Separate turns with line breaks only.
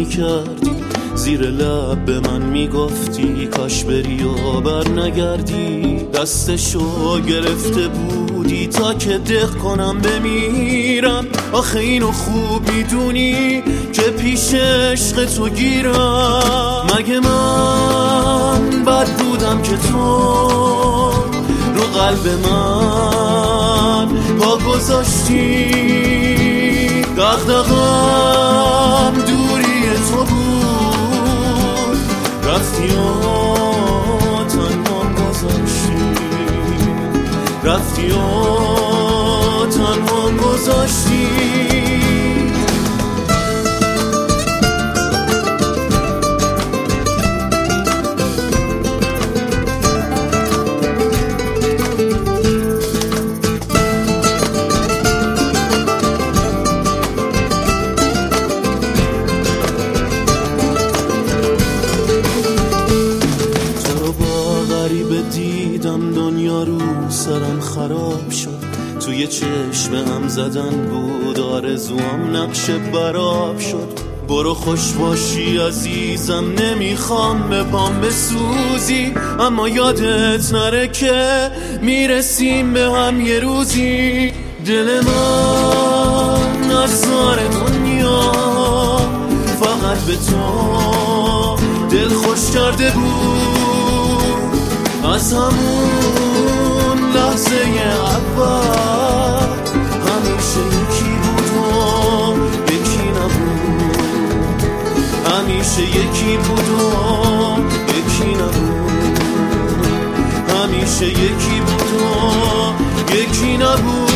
میکردی، زیر لب به من میگفتی کاش بری و بر نگردی. دستشو گرفته بودی تا که دق کنم بمیرم. آخه اینو خوب میدونی که پیش عشق تو گیرم. مگه من بد بودم که تو رو قلب من پا گذاشتی؟ دغدغه‌ام دوری تو بود، رفتی و تنهام گذاشتی، رفتی و تنهام گذاشتی. دیدم دنیا رو سرم خراب شد، توی چشم هم زدن بود آرزوام نقش براب شد. برو خوش باشی عزیزم، نمیخوام به پام بسوزی، اما یادت نره که میرسیم به هم یه روزی. دل من از زار دنیا فقط به تو دل خوش کرده بود. از همون لحظه اول همیشه یکی بود و یکی نبود، همیشه یکی بود و یکی نبود، همیشه یکی بود و یکی نبود.